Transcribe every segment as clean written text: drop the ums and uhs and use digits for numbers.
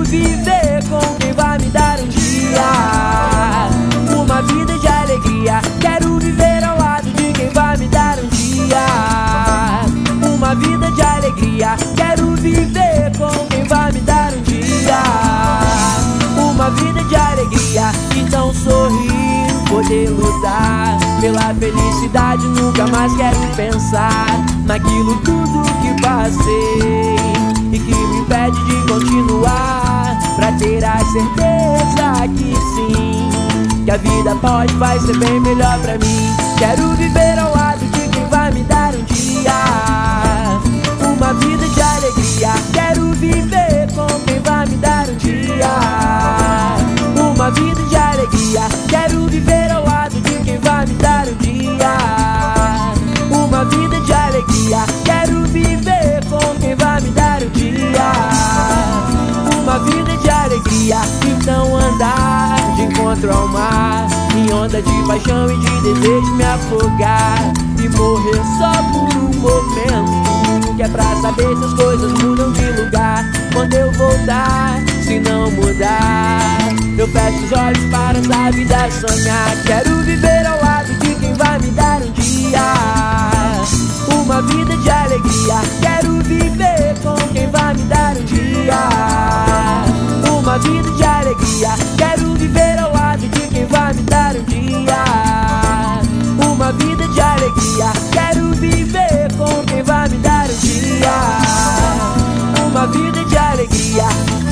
viver com quem vai me dar um dia uma vida de alegria. Quero viver ao lado de quem vai me dar um dia uma vida de alegria. Quero viver com quem vai me dar um dia uma vida de alegria. Então sorrir, poder lutar pela felicidade. Nunca mais quero pensar naquilo tudo que passei e que me impede de continuar, pra ter a certeza que sim, que a vida vai ser bem melhor pra mim. Quero viver ao lado de quem vai me dar um dia uma vida de alegria. Quero viver com quem vai me dar um dia uma vida de alegria. Quero viver ao lado de quem vai me dar um dia uma vida de alegria. Quero viver com quem vai me dar um dia uma vida de alegria. Então andar de encontro ao mar, em onda de paixão e de desejo me afogar e morrer só por um momento, que é pra saber se as coisas mudam de lugar. Quando eu voltar, se não mudar, eu fecho os olhos para essa vida sonhar. Quero viver ao lado de quem vai me dar um dia uma vida de alegria. Quero viver com quem vai me dar um dia uma vida de alegria. Quero viver ao lado de quem vai me dar um dia uma vida de alegria. Quero viver com quem vai me dar um dia uma vida de alegria.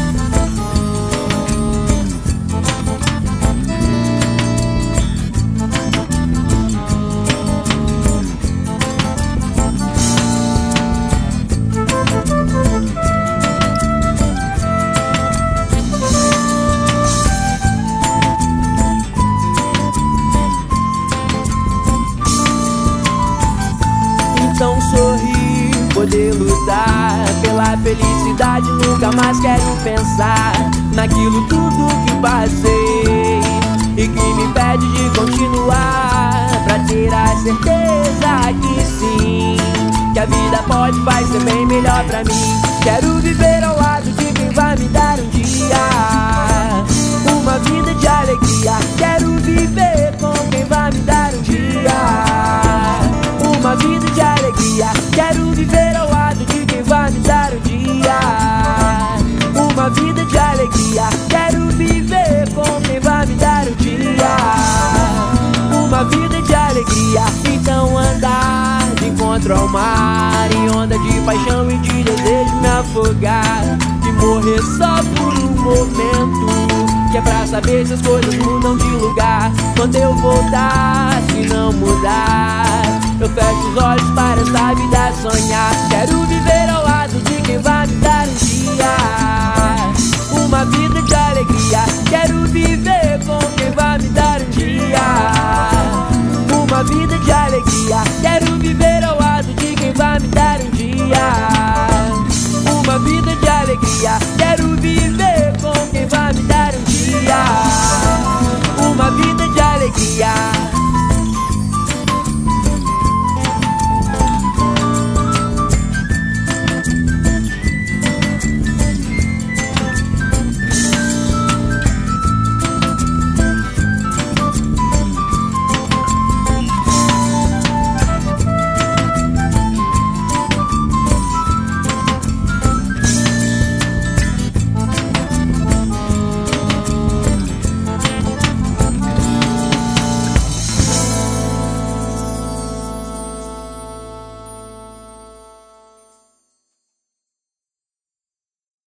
Então sorrir, poder lutar pela felicidade. Nunca mais quero pensar naquilo tudo que passei e que me impede de continuar, pra ter a certeza que sim, que a vida vai ser bem melhor pra mim. Quero viver ao lado de quem vai me dar um dia uma vida de alegria. Quero viver com quem vai me dar um dia uma vida de alegria. Quero viver ao lado de quem vai me dar um dia uma vida de alegria. Quero viver com quem vai me dar um dia uma vida de alegria. Então andar de encontro ao mar, em onda de paixão e de desejo me afogar e morrer só por um momento, que é pra saber se as coisas mudam de lugar. Quando eu voltar, se não mudar, eu fecho os olhos para essa vida sonhar. Quero viver